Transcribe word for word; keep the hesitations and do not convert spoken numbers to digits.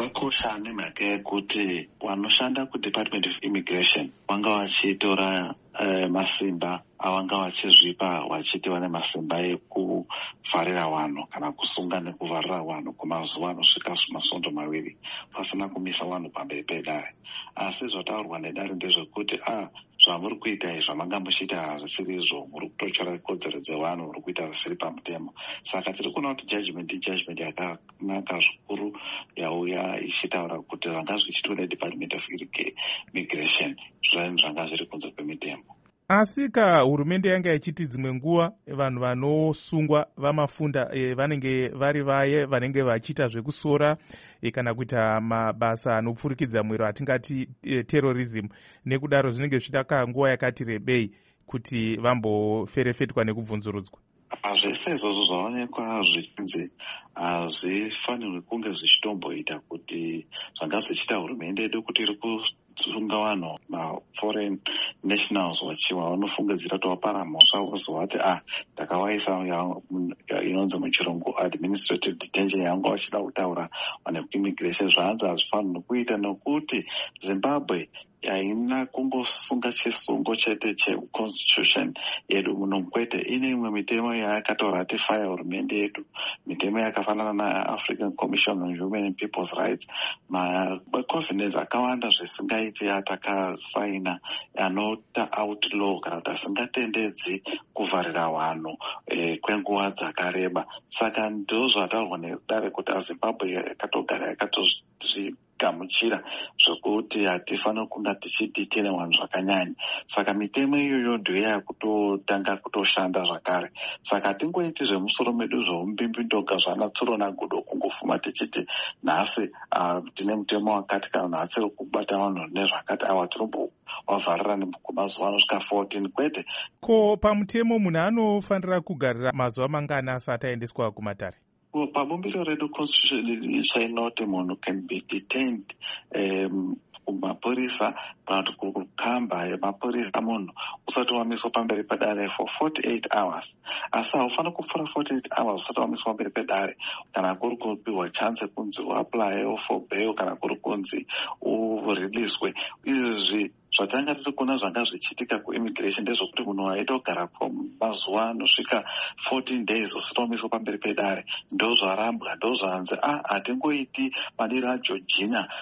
zvakakosha nemhaka yekuti vanoshanda kudepartment of immigration vanga vachitora uh, masimba avanga vachizvipa vachiti vane masimba ekuvharira vanhu kana kusunga nekuvharira vanhu kumazuva anosvika masvondo maviri pasina kumisa vanhu pamberi pedare. Asi zvataurwa nedare ndezvekuti a zvamuri kuita izvo manga muchiita hazvisiri izvo, muri kutochora kodzero dzevanhu, muri kuita zvisiri pamutemo. Saka tiri kuona kuti judgment judgment yakanaka zvikuru yauya ichitaura kuti zvanga zvichitwa nedepartment of immigration zvainhu zvanga zviri kunze kwemitemo. Asi ka hurumende yanga ichiti dzimwe nguva vanhu vanosungwa vamafunda e, vanenge vari vaye vanenge vachiita zvekusora e, kana kuita mabasa anopfurikidza mwero atingati e, terrorism, nekudaro zvinenge zvitaka nguva yakati rebei kuti vamboferefetwa nekubvunzurudzwa. Zvese izvozvo zvaonekwa zvichinzi hazvifanirwi kunge zvichitomboita kuti zvanga zvichiita hurumende yedu kuti iri kusunga vanhu maforeign nationals vachiwa vanofungidzira kuti vapara mhosva vozova kuti ah ndakawaisa inonzi muchirungu administrative detention yanga vachida kutaura vanekuimmigration. Zvanzi hazvifanirwi kuita nekuti Zimbabwe haina kungosunga chisungo chete checonstitution yedu muno kwete, ine imwe mitemo yaakatoratifiya hurumende yedu, mitemo yakafanana naAfrican Commission on Human and People's Rights, macovenants akawanda zvisingaiti atakasaina anota outlaw kana kuti asingatendedzi kuvharira vanhu e, kwenguva dzakareba. Saka ndo zvataurwa nedare kuti aZimbabwe yakatogara yakatozvi gamuchira zvokuti hatifanira kunga tichiditene vanhu zvakanyanya. Saka mitemo iyoyo ndiyo yakutotanga kutoshanda zvakare. Saka hatingoiti zvemusoro medu zvoumbimbi-ndoga zvanatsuro nagudo kungofuma tichiti nhasi uh, tine mutemo wakati kana nhasi uri kubata vanhu nezvakati awa tinombovavharira kumazuva anosvika fourteen kwete. Ko pamutemo munhu anofanira kugarira mazuva mangana asati aendeswa kumatare? Pabumbiro redu constitution chainoti munhu can be detained um, kumapurisa kana kuti kukamba yemapurisa munhu usati wamiswa pamberi pedare for forty-eight hours. Asi haufanira kupfuura forty-eight hours usati wamiswa pamberi pedare kana kuri kupiwa chance kunzi uapply for bail kana kuri kunzi uriliswe. Izvi zvatanga tiri kuona zvanga zvichiitika kuimmigration ndezvokuti munhu aitogara kwamazuva anosvika fourteen days usati wamiswa pamberi pedare. Ndo zvarambwa, ndo zvanzi ah hatingoiti madiro aJorgina